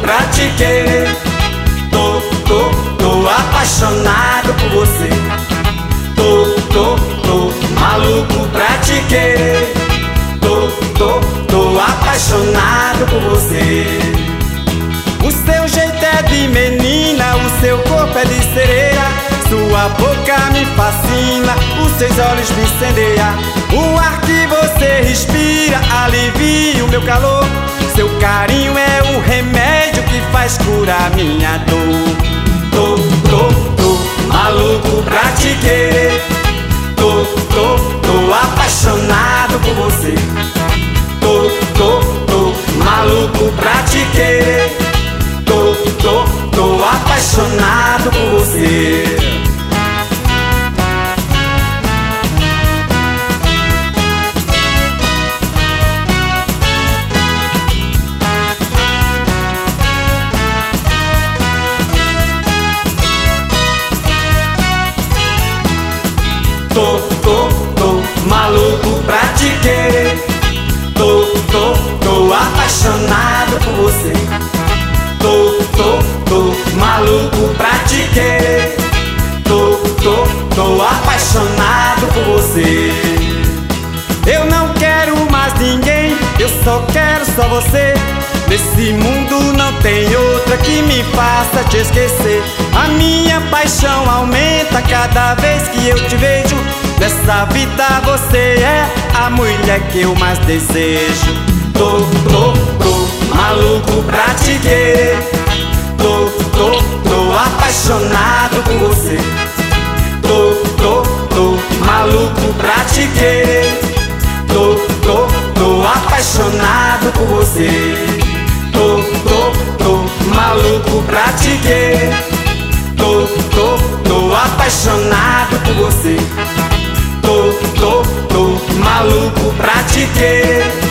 pra te querer. Tô apaixonado por você. Tô maluco pra te querer. Tô apaixonado por você. O seu jeito é de menina, o seu corpo é de sereia. Sua boca me fascina, os seus olhos me incendeiam. O ar que você respira alivia o meu calor. Seu carinho é o remédio que faz curar minha dor. Tô maluco pra te querer. Tô apaixonado por você. Tô maluco pra te querer. Tô apaixonado por você. Tô maluco pra te querer. Tô apaixonado por você. Tô maluco pra te querer. Tô apaixonado por você. Eu não quero mais ninguém, eu só quero só você. Nesse mundo não tem outra que me faça te esquecer. A minha paixão aumenta cada vez que eu te vejo. Nessa vida você é a mulher que eu mais desejo. Tô maluco pra te querer. Tô apaixonado por você. Tô maluco pra te querer. Tô apaixonado por você. Tô maluco pra te querer. Tô apaixonado por você. Tô maluco pra te querer.